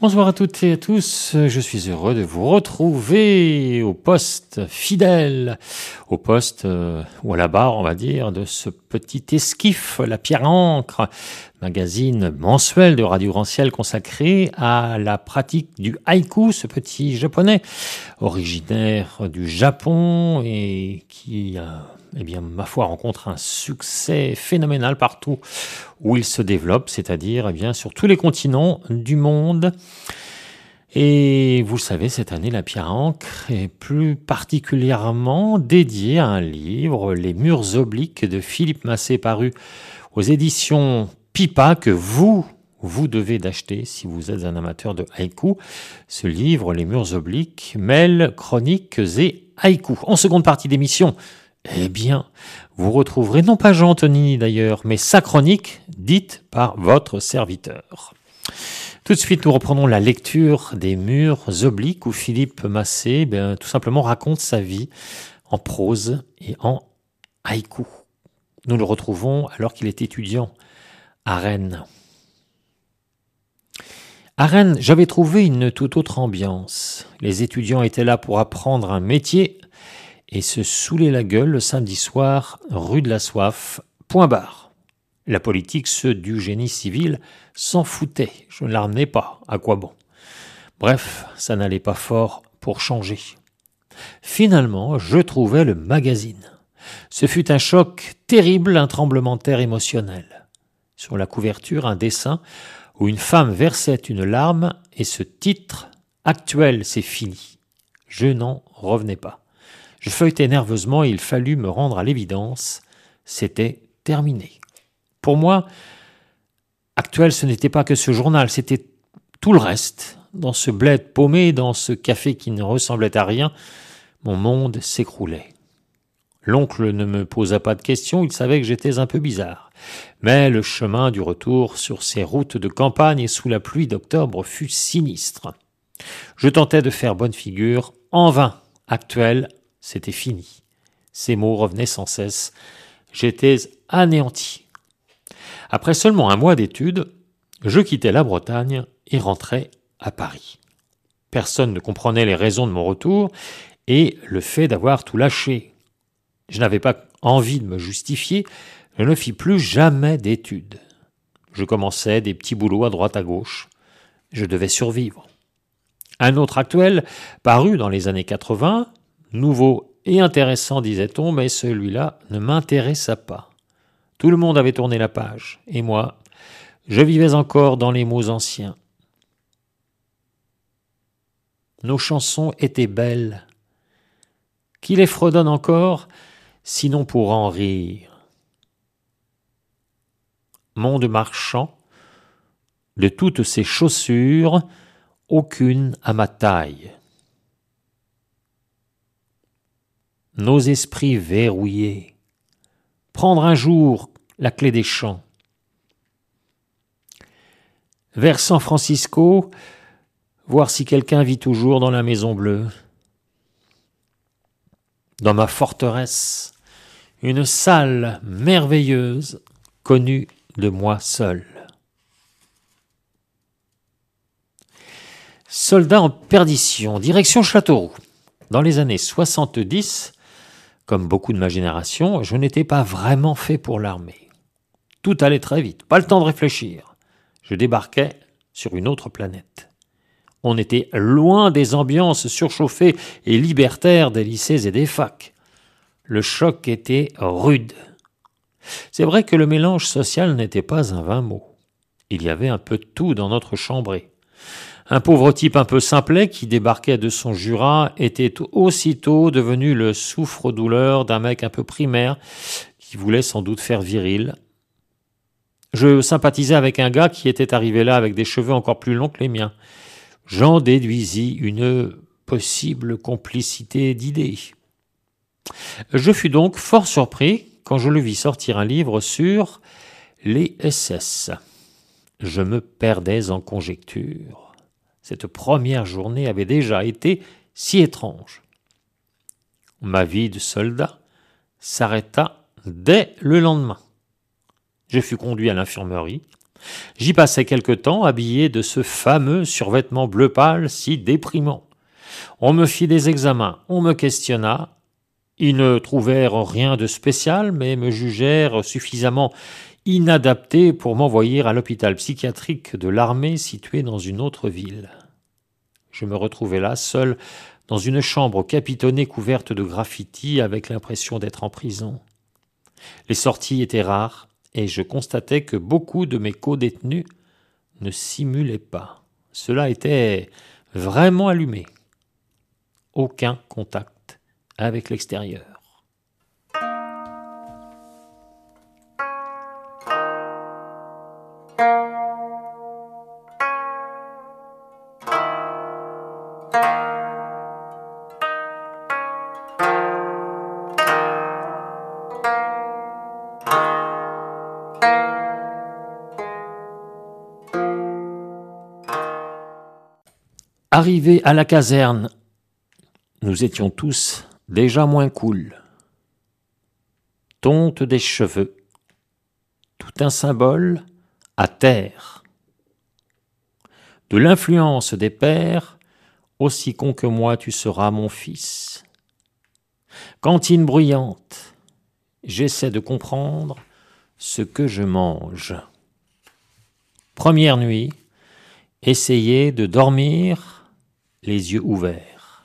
Bonsoir à toutes et à tous, je suis heureux de vous retrouver au poste fidèle, au poste ou à la barre on va dire de ce petit esquif, la Pierre à Encre, magazine mensuel de Radio Grand Ciel consacré à la pratique du haïku, ce petit japonais originaire du Japon et qui ma foi, rencontre un succès phénoménal partout où il se développe, c'est-à-dire sur tous les continents du monde. Et vous le savez, cette année, la Pierre à Encre est plus particulièrement dédiée à un livre, Les Murs obliques de Philippe Massé, paru aux éditions Pipa, que vous devez d'acheter si vous êtes un amateur de haïku. Ce livre, Les Murs obliques, mêle chroniques et haïku. En seconde partie d'émission, vous retrouverez non pas Jean Antonini d'ailleurs, mais sa chronique dite par votre serviteur. Tout de suite, nous reprenons la lecture des Murs obliques où Philippe Massé tout simplement raconte sa vie en prose et en haïku. Nous le retrouvons alors qu'il est étudiant à Rennes. À Rennes, j'avais trouvé une toute autre ambiance. Les étudiants étaient là pour apprendre un métier et se saouler la gueule le samedi soir, rue de la Soif, point barre. La politique, ceux du génie civil, s'en foutaient. Je ne la ramenais pas. À quoi bon ? Bref, ça n'allait pas fort pour changer. Finalement, je trouvais le magazine. Ce fut un choc terrible, un tremblement de terre émotionnel. Sur la couverture, un dessin où une femme versait une larme et ce titre « Actuel, c'est fini ». Je n'en revenais pas. Je feuilletais nerveusement et il fallut me rendre à l'évidence. C'était terminé. Pour moi, Actuel, ce n'était pas que ce journal, c'était tout le reste. Dans ce bled paumé, dans ce café qui ne ressemblait à rien, mon monde s'écroulait. L'oncle ne me posa pas de questions, il savait que j'étais un peu bizarre. Mais le chemin du retour sur ces routes de campagne et sous la pluie d'octobre fut sinistre. Je tentais de faire bonne figure, en vain. Actuel, c'était fini. Ces mots revenaient sans cesse. J'étais anéanti. Après seulement un mois d'études, je quittais la Bretagne et rentrais à Paris. Personne ne comprenait les raisons de mon retour et le fait d'avoir tout lâché. Je n'avais pas envie de me justifier, je ne fis plus jamais d'études. Je commençais des petits boulots à droite à gauche. Je devais survivre. Un autre Actuel, paru dans les années 80, nouveau et intéressant, disait-on, mais celui-là ne m'intéressa pas. Tout le monde avait tourné la page, et moi, je vivais encore dans les mots anciens. Nos chansons étaient belles. Qui les fredonne encore, sinon pour en rire? Monde marchand, de toutes ces chaussures, aucune à ma taille. Nos esprits verrouillés, prendre un jour la clé des champs. Vers San Francisco, voir si quelqu'un vit toujours dans la Maison Bleue. Dans ma forteresse, une salle merveilleuse, connue de moi seul. Soldat en perdition, direction Châteauroux. Dans les années 70, comme beaucoup de ma génération, je n'étais pas vraiment fait pour l'armée. Tout allait très vite, pas le temps de réfléchir. Je débarquais sur une autre planète. On était loin des ambiances surchauffées et libertaires des lycées et des facs. Le choc était rude. C'est vrai que le mélange social n'était pas un vain mot. Il y avait un peu de tout dans notre chambrée. Un pauvre type un peu simplet qui débarquait de son Jura était aussitôt devenu le souffre-douleur d'un mec un peu primaire qui voulait sans doute faire viril. Je sympathisais avec un gars qui était arrivé là avec des cheveux encore plus longs que les miens. J'en déduisis une possible complicité d'idées. Je fus donc fort surpris quand je le vis sortir un livre sur les SS. Je me perdais en conjectures. Cette première journée avait déjà été si étrange. Ma vie de soldat s'arrêta dès le lendemain. Je fus conduit à l'infirmerie. J'y passais quelque temps habillé de ce fameux survêtement bleu pâle si déprimant. On me fit des examens, on me questionna. Ils ne trouvèrent rien de spécial, mais me jugèrent suffisamment inadapté pour m'envoyer à l'hôpital psychiatrique de l'armée situé dans une autre ville. Je me retrouvai là, seul, dans une chambre capitonnée couverte de graffitis avec l'impression d'être en prison. Les sorties étaient rares et je constatais que beaucoup de mes codétenus ne simulaient pas. Cela était vraiment allumé. Aucun contact avec l'extérieur. Arrivés à la caserne, nous étions tous déjà moins cool. Tonte des cheveux, tout un symbole à terre. De l'influence des pères, aussi con que moi tu seras mon fils. Cantine bruyante, j'essaie de comprendre ce que je mange. Première nuit, essayer de dormir les yeux ouverts.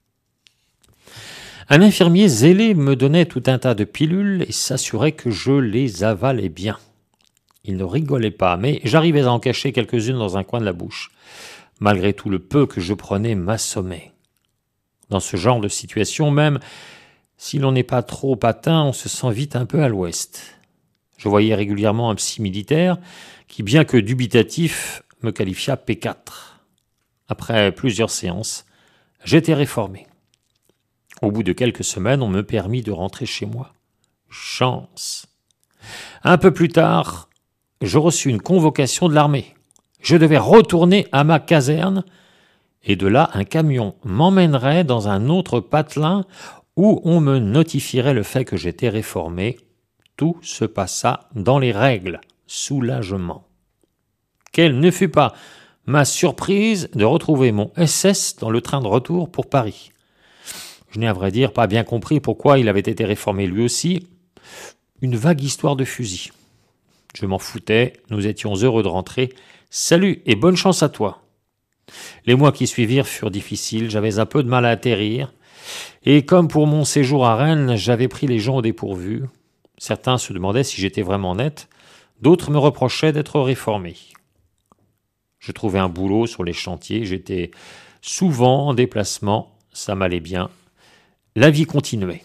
Un infirmier zélé me donnait tout un tas de pilules et s'assurait que je les avalais bien. Il ne rigolait pas, mais j'arrivais à en cacher quelques-unes dans un coin de la bouche. Malgré tout, le peu que je prenais m'assommait. Dans ce genre de situation, même si l'on n'est pas trop patin, on se sent vite un peu à l'ouest. Je voyais régulièrement un psy militaire qui, bien que dubitatif, me qualifia P4. Après plusieurs séances, j'étais réformé. Au bout de quelques semaines, on me permit de rentrer chez moi. Chance. Un peu plus tard, je reçus une convocation de l'armée. Je devais retourner à ma caserne et de là, un camion m'emmènerait dans un autre patelin où on me notifierait le fait que j'étais réformé. Tout se passa dans les règles. Soulagement. Quelle ne fut pas ma surprise de retrouver mon SS dans le train de retour pour Paris. Je n'ai à vrai dire pas bien compris pourquoi il avait été réformé lui aussi. Une vague histoire de fusil. Je m'en foutais, nous étions heureux de rentrer. Salut et bonne chance à toi. Les mois qui suivirent furent difficiles, j'avais un peu de mal à atterrir. Et comme pour mon séjour à Rennes, j'avais pris les gens au dépourvu. Certains se demandaient si j'étais vraiment net, d'autres me reprochaient d'être réformé. Je trouvais un boulot sur les chantiers, j'étais souvent en déplacement, ça m'allait bien. La vie continuait.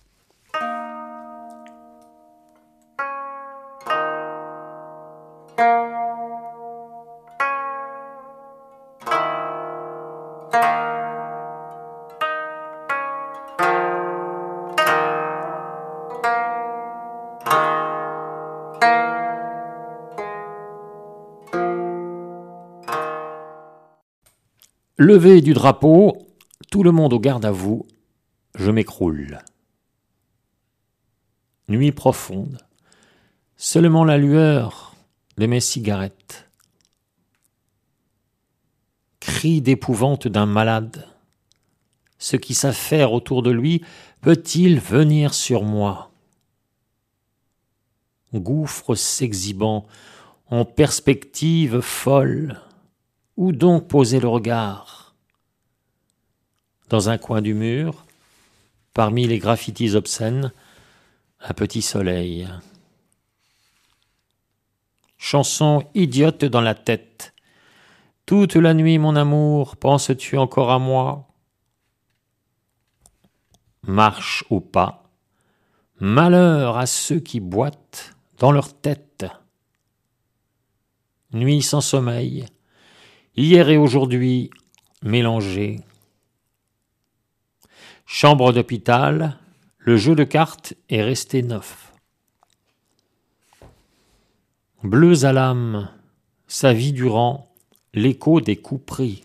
Levé du drapeau, tout le monde au garde à vous, je m'écroule. Nuit profonde, seulement la lueur de mes cigarettes. Cri d'épouvante d'un malade. Ce qui s'affaire autour de lui peut-il venir sur moi? Gouffre s'exhibant en perspective folle. Où donc poser le regard? Dans un coin du mur, parmi les graffitis obscènes, un petit soleil. Chanson idiote dans la tête. Toute la nuit, mon amour, penses-tu encore à moi? Marche au pas. Malheur à ceux qui boitent dans leur tête. Nuit sans sommeil. Hier et aujourd'hui, mélangés. Chambre d'hôpital, le jeu de cartes est resté neuf. Bleus à l'âme, sa vie durant, l'écho des coups pris.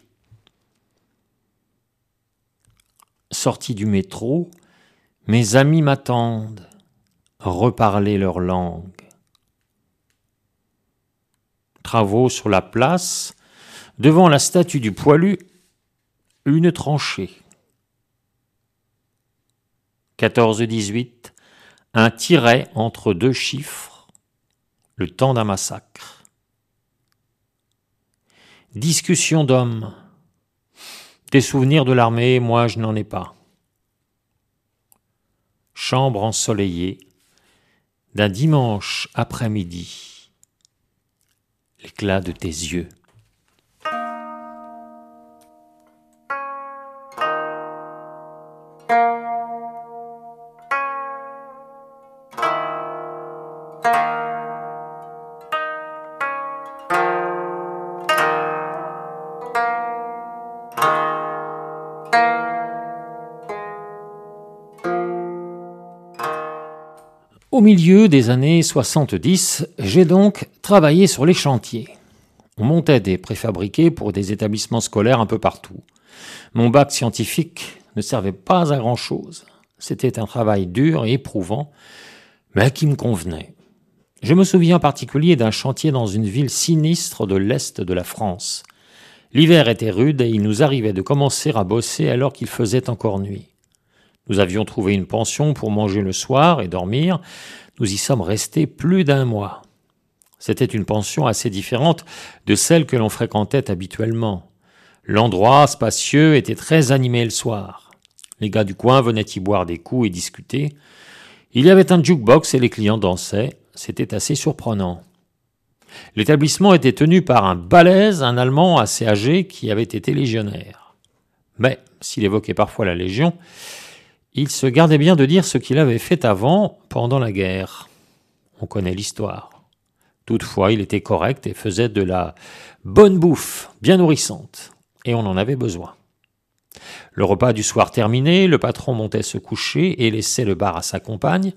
Sorti du métro, mes amis m'attendent, reparler leur langue. Travaux sur la place, devant la statue du poilu, une tranchée. 14-18, un tiret entre deux chiffres, le temps d'un massacre. Discussion d'hommes. Des souvenirs de l'armée, moi je n'en ai pas. Chambre ensoleillée, d'un dimanche après-midi. L'éclat de tes yeux. Au milieu des années 70, j'ai donc travaillé sur les chantiers. On montait des préfabriqués pour des établissements scolaires un peu partout. Mon bac scientifique ne servait pas à grand-chose. C'était un travail dur et éprouvant, mais qui me convenait. Je me souviens en particulier d'un chantier dans une ville sinistre de l'Est de la France. L'hiver était rude et il nous arrivait de commencer à bosser alors qu'il faisait encore nuit. Nous avions trouvé une pension pour manger le soir et dormir. Nous y sommes restés plus d'un mois. C'était une pension assez différente de celle que l'on fréquentait habituellement. L'endroit, spacieux, était très animé le soir. Les gars du coin venaient y boire des coups et discuter. Il y avait un jukebox et les clients dansaient. C'était assez surprenant. L'établissement était tenu par un balèze, un Allemand assez âgé qui avait été légionnaire. Mais, s'il évoquait parfois la Légion, il se gardait bien de dire ce qu'il avait fait avant, pendant la guerre. On connaît l'histoire. Toutefois, il était correct et faisait de la bonne bouffe, bien nourrissante. Et on en avait besoin. Le repas du soir terminé, le patron montait se coucher et laissait le bar à sa compagne.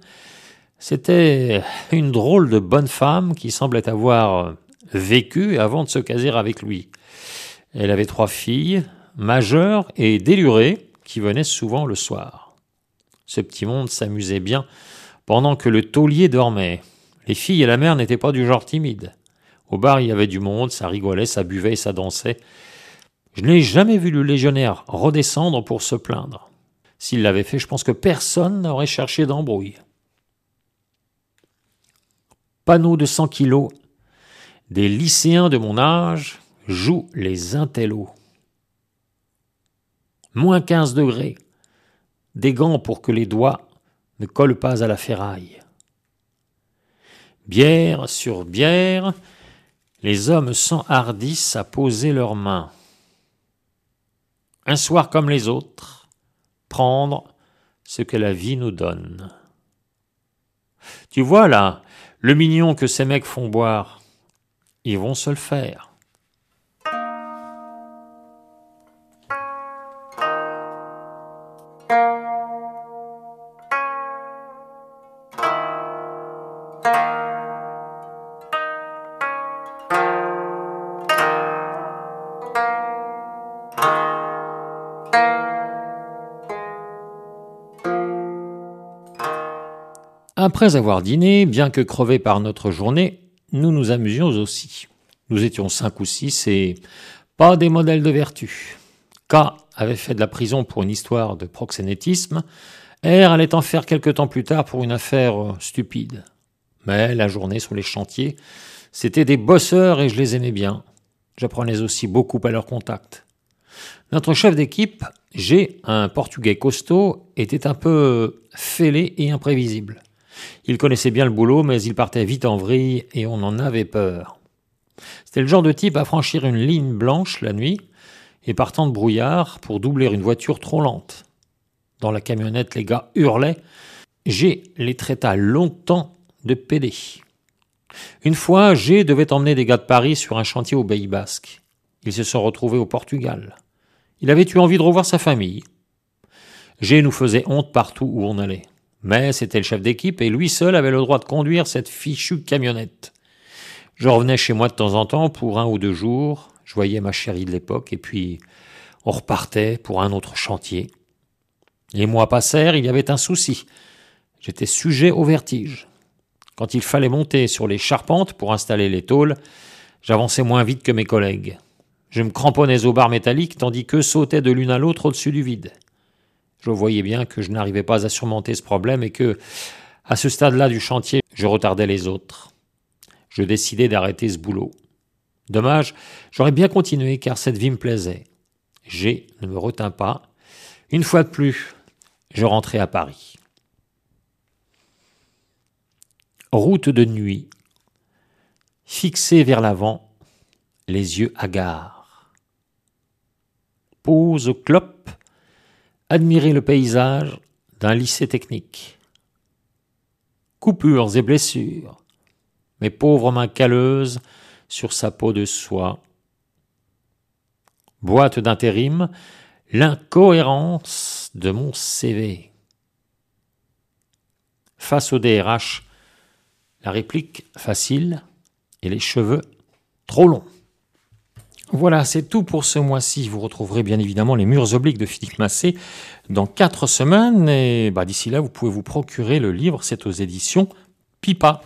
C'était une drôle de bonne femme qui semblait avoir vécu avant de se caser avec lui. Elle avait 3 filles, majeures et délurées, qui venaient souvent le soir. Ce petit monde s'amusait bien pendant que le taulier dormait. Les filles et la mère n'étaient pas du genre timide. Au bar, il y avait du monde, ça rigolait, ça buvait et ça dansait. Je n'ai jamais vu le légionnaire redescendre pour se plaindre. S'il l'avait fait, je pense que personne n'aurait cherché d'embrouille. Panneau de 100 kilos. Des lycéens de mon âge jouent les intellos. Moins 15 degrés. Des gants pour que les doigts ne collent pas à la ferraille. Bière sur bière, les hommes s'enhardissent à poser leurs mains. Un soir comme les autres, prendre ce que la vie nous donne. Tu vois là, le mignon que ces mecs font boire, ils vont se le faire. Après avoir dîné, bien que crevés par notre journée, nous nous amusions aussi. Nous étions 5 ou 6 et pas des modèles de vertu. K avait fait de la prison pour une histoire de proxénétisme. R allait en faire quelque temps plus tard pour une affaire stupide. Mais la journée sur les chantiers, c'était des bosseurs et je les aimais bien. J'apprenais aussi beaucoup à leur contact. Notre chef d'équipe, G, un Portugais costaud, était un peu fêlé et imprévisible. Il connaissait bien le boulot, mais il partait vite en vrille et on en avait peur. C'était le genre de type à franchir une ligne blanche la nuit et partant de brouillard pour doubler une voiture trop lente. Dans la camionnette, les gars hurlaient. G les traita longtemps de pédés. Une fois, G devait emmener des gars de Paris sur un chantier au Pays Basque. Ils se sont retrouvés au Portugal. Il avait eu envie de revoir sa famille. G nous faisait honte partout où on allait. Mais c'était le chef d'équipe et lui seul avait le droit de conduire cette fichue camionnette. Je revenais chez moi de temps en temps pour 1 ou 2 jours. Je voyais ma chérie de l'époque et puis on repartait pour un autre chantier. Les mois passèrent, il y avait un souci. J'étais sujet au vertige. Quand il fallait monter sur les charpentes pour installer les tôles, J'avançais moins vite que mes collègues. Je me cramponnais aux barres métalliques tandis qu'eux sautaient de l'une à l'autre au-dessus du vide. Je voyais bien que je n'arrivais pas à surmonter ce problème et que, à ce stade-là du chantier, je retardais les autres. Je décidai d'arrêter ce boulot. Dommage, j'aurais bien continué car cette vie me plaisait. G ne me retint pas. Une fois de plus, je rentrai à Paris. Route de nuit. Fixé vers l'avant, les yeux hagards. Pause clope, admirer le paysage d'un lycée technique. Coupures et blessures, mes pauvres mains calleuses sur sa peau de soie. Boîte d'intérim, l'incohérence de mon CV. Face au DRH, la réplique facile et les cheveux trop longs. Voilà, c'est tout pour ce mois-ci. Vous retrouverez bien évidemment les murs obliques de Philippe Massé dans 4 semaines. Et d'ici là, vous pouvez vous procurer le livre. C'est aux éditions Pipa.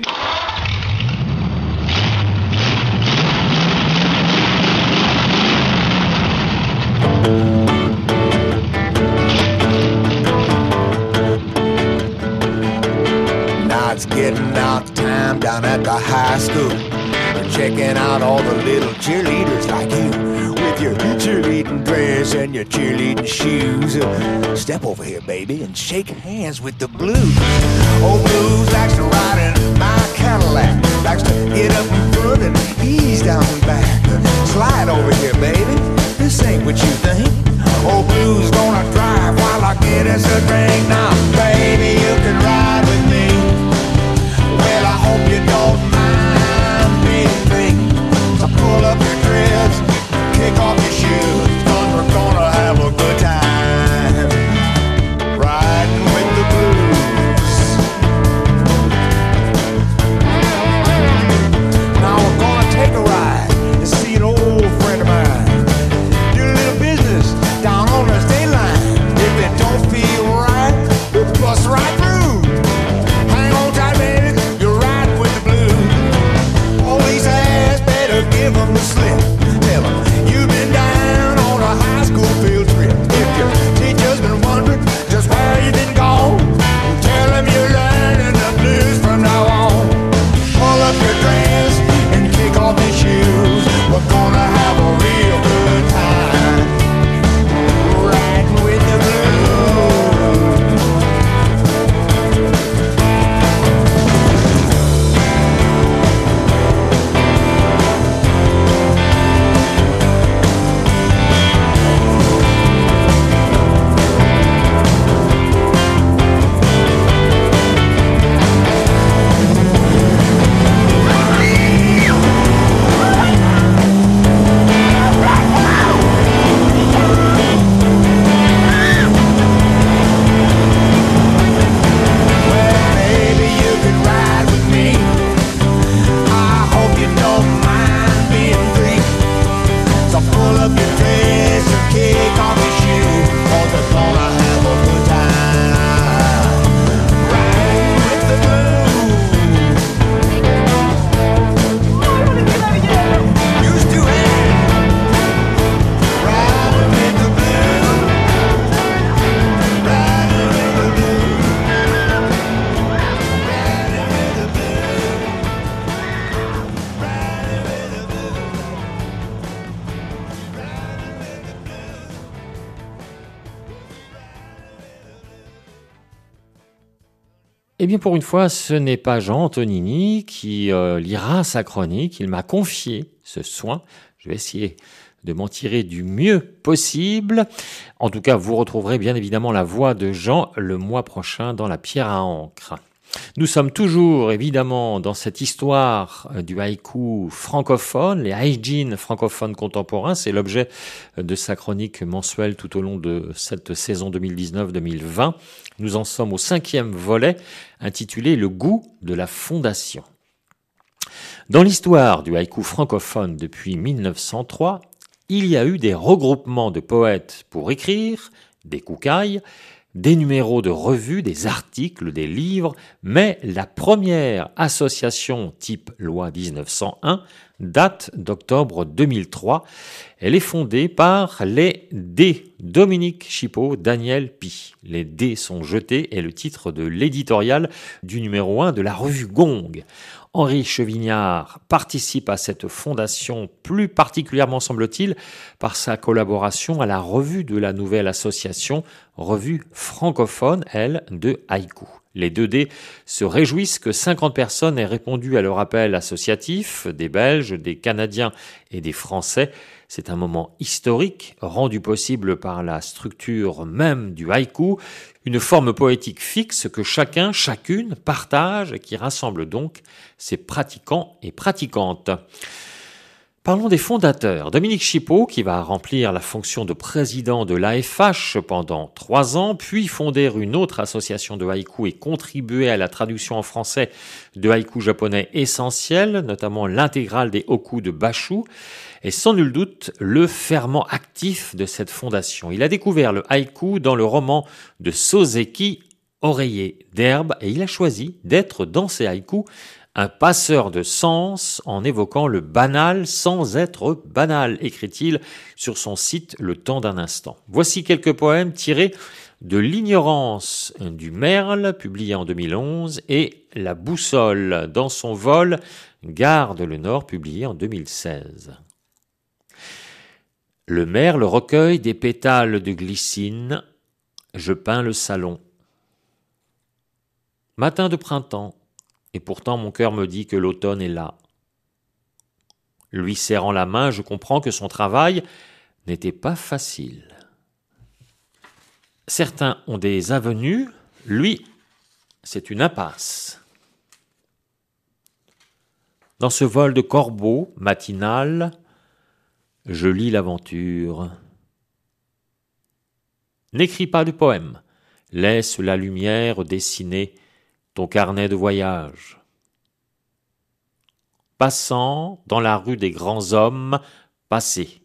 Now it's getting out time down at the high school. We're checking out all the little cheerleaders like you, with your cheerleading dress and your cheerleading shoes. Step over here, baby, and shake hands with the Blues. Old Blues likes to ride in my Cadillac, likes to get up in front and ease down the back. Slide over here, baby, this ain't what you think. Old Blues gonna drive while I get us a drink. Now, baby, you can ride with me. Well, I hope you don't mind being free. So pull up your dress, kick off your shoes, 'cause we're gonna have a good time riding with the Blues. Now we're gonna take a ride and see an old friend of mine. Do a little business down on the state line. If it don't feel right, we'll bust right through. Hang on tight, baby, you're riding with the Blues. Police ass better give them the slip. Tell them you've been down on a high school field trip. If your teacher's been wondering just where you've been gone, tell them you're learning the blues from now on. Pull up your dress and kick off your shoes. We're gonna have a real good time riding with the Blues. Eh bien, pour une fois, ce n'est pas Jean Antonini qui lira sa chronique. Il m'a confié ce soin. Je vais essayer de m'en tirer du mieux possible. En tout cas, vous retrouverez bien évidemment la voix de Jean le mois prochain dans La Pierre à encre. Nous sommes toujours évidemment dans cette histoire du haïku francophone, les haïjin francophones contemporains. C'est l'objet de sa chronique mensuelle tout au long de cette saison 2019-2020. Nous en sommes au 5e volet intitulé « Le goût de la fondation ». Dans l'histoire du haïku francophone depuis 1903, il y a eu des regroupements de poètes pour écrire, des koukaïs, des numéros de revues, des articles, des livres, mais la première association type loi 1901 date d'octobre 2003. Elle est fondée par les D. Dominique Chipot, Daniel Pi. Les dés sont jetés est le titre de l'éditorial du numéro 1 de la revue Gong. Henri Chevignard participe à cette fondation, plus particulièrement semble-t-il, par sa collaboration à la revue de la nouvelle association, revue francophone, elle, de haïku. Les 2D se réjouissent que 50 personnes aient répondu à leur appel associatif, des Belges, des Canadiens et des Français. C'est un moment historique, rendu possible par la structure même du haïku, une forme poétique fixe que chacun, chacune partage et qui rassemble donc ses pratiquants et pratiquantes. Parlons des fondateurs. Dominique Chipot, qui va remplir la fonction de président de l'AFH pendant 3 ans, puis fonder une autre association de haïku et contribuer à la traduction en français de haïku japonais essentiel, notamment l'intégrale des hokku de Bashu, est sans nul doute le ferment actif de cette fondation. Il a découvert le haïku dans le roman de Soseki, Oreiller d'herbe, et il a choisi d'être dans ces haïkus un passeur de sens en évoquant le banal sans être banal, écrit-il sur son site Le Temps d'un instant. Voici quelques poèmes tirés de L'ignorance du merle, publié en 2011, et La boussole dans son vol, Garde le Nord, publié en 2016. Le merle recueille des pétales de glycine, je peins le salon. Matin de printemps, et pourtant mon cœur me dit que l'automne est là. Lui serrant la main, je comprends que son travail n'était pas facile. Certains ont des avenues, lui, c'est une impasse. Dans ce vol de corbeau matinal, je lis l'aventure. N'écris pas de poème, laisse la lumière dessiner ton carnet de voyage. Passant dans la rue des grands hommes, passez.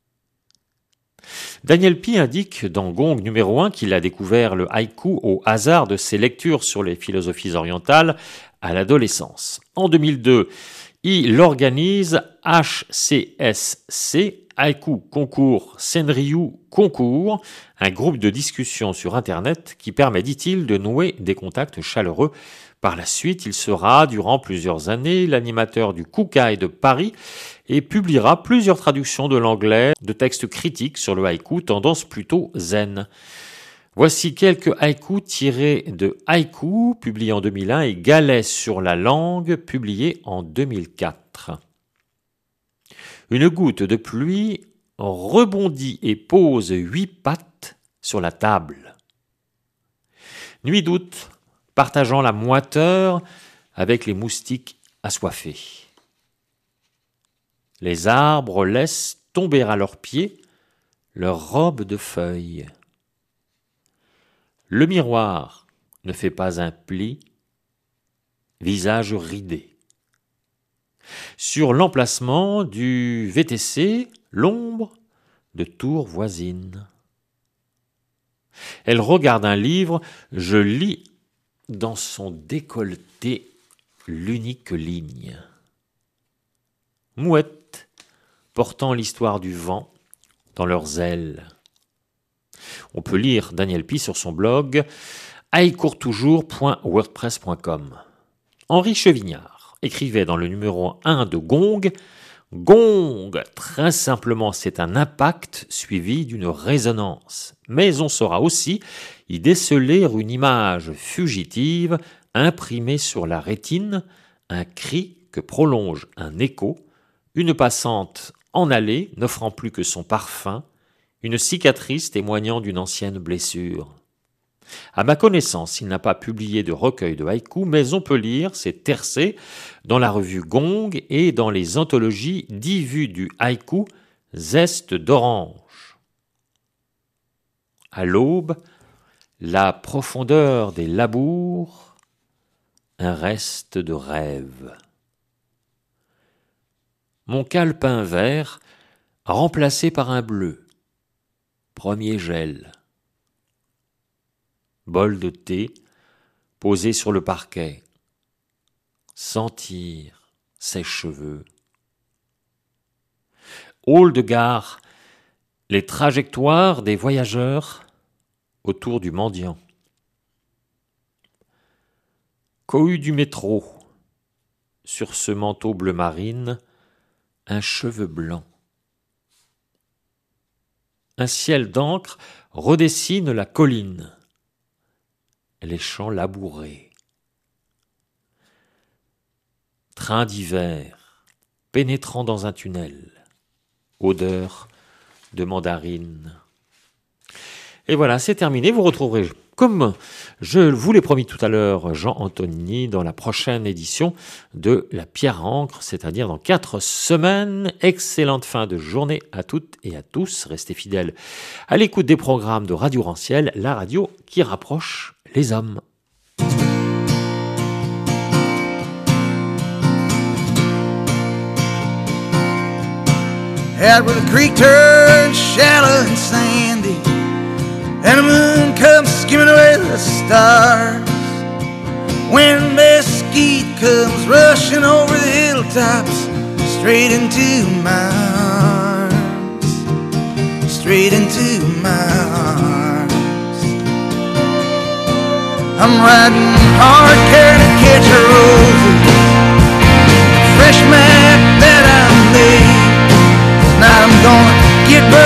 Daniel Pi indique dans Gong numéro 1 qu'il a découvert le haïku au hasard de ses lectures sur les philosophies orientales à l'adolescence. En 2002, il organise HCSC, Haïku Concours Senryu Concours, un groupe de discussion sur Internet qui permet, dit-il, de nouer des contacts chaleureux. Par la suite, il sera, durant plusieurs années, l'animateur du Kukai de Paris et publiera plusieurs traductions de l'anglais de textes critiques sur le haïku, tendance plutôt zen. Voici quelques haïkus tirés de Haïku, publié en 2001, et Galets sur la langue, publié en 2004. Une goutte de pluie rebondit et pose 8 pattes sur la table. Nuit d'août, partageant la moiteur avec les moustiques assoiffés. Les arbres laissent tomber à leurs pieds leurs robes de feuilles. Le miroir ne fait pas un pli, visage ridé. Sur l'emplacement du VTC, l'ombre de tours voisines. Elle regarde un livre, je lis dans son décolleté l'unique ligne. Mouettes portant l'histoire du vent dans leurs ailes. On peut lire Daniel Pi sur son blog haïcourtoujours.wordpress.com. Henri Chevignard écrivait dans le numéro 1 de Gong, Gong, très simplement, c'est un impact suivi d'une résonance. Mais on saura aussi y déceler une image fugitive imprimée sur la rétine, un cri que prolonge un écho, une passante en allée n'offrant plus que son parfum, une cicatrice témoignant d'une ancienne blessure. À ma connaissance, il n'a pas publié de recueil de haïku, mais on peut lire ses tercets dans la revue Gong et dans les anthologies 10 vues du haïku, Zeste d'orange. À l'aube, la profondeur des labours, un reste de rêve. Mon calepin vert remplacé par un bleu, premier gel. Bol de thé posé sur le parquet. Sentir ses cheveux. hall de gare, les trajectoires des voyageurs autour du mendiant. Cohue du métro, sur ce manteau bleu marine, un cheveu blanc. Un ciel d'encre redessine la colline, les champs labourés. Train d'hiver, pénétrant dans un tunnel, odeur de mandarine. Et voilà, c'est terminé. Vous retrouverez, comme je vous l'ai promis tout à l'heure, Jean Antonini dans la prochaine édition de La Pierre à Encre, c'est-à-dire dans 4 semaines. Excellente fin de journée à toutes et à tous. Restez fidèles à l'écoute des programmes de Radio Ranciel, la radio qui rapproche les hommes. Out where the creek turns shallow and sandy, and the moon comes skimming away the stars. When mesquite comes rushing over the hilltops, straight into my arms, straight into my arms. I'm riding hard, carrying a catch of roses, fresh map that I made. Tonight I'm gonna get